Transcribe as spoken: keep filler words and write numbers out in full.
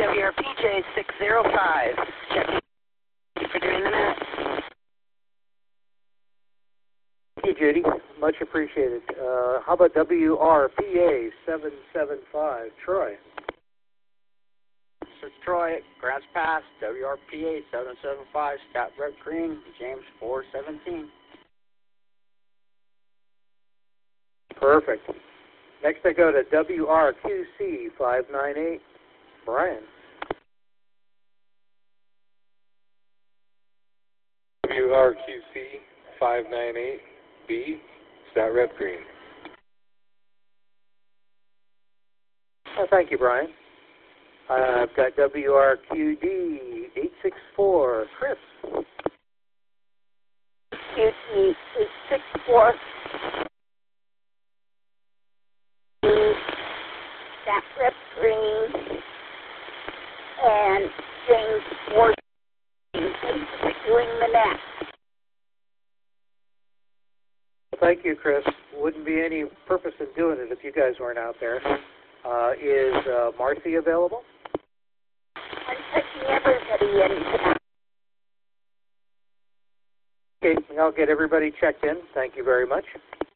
W R P J six zero five. Checking for doing the net. Thank you, Judy. Much appreciated. Uh, how about W R P A seven seven five? Troy. This is Troy, Grants Pass, W R P A seven seven five, Stat Red Green, James four seventeen. Perfect. Next I go to W R Q C five nine eight. Brian. W R Q C five nine eight B, Stat Red Green. Oh, thank you, Brian. Uh, I've got W R Q D eight six four. Chris. Q D eight six four. Stat Red Green. And James four. Thank you for doing the net. Thank you, Chris. Wouldn't be any purpose in doing it if you guys weren't out there. Uh, is uh, Marcy available? I'm checking everybody in tonight. Okay, I'll get everybody checked in. Thank you very much.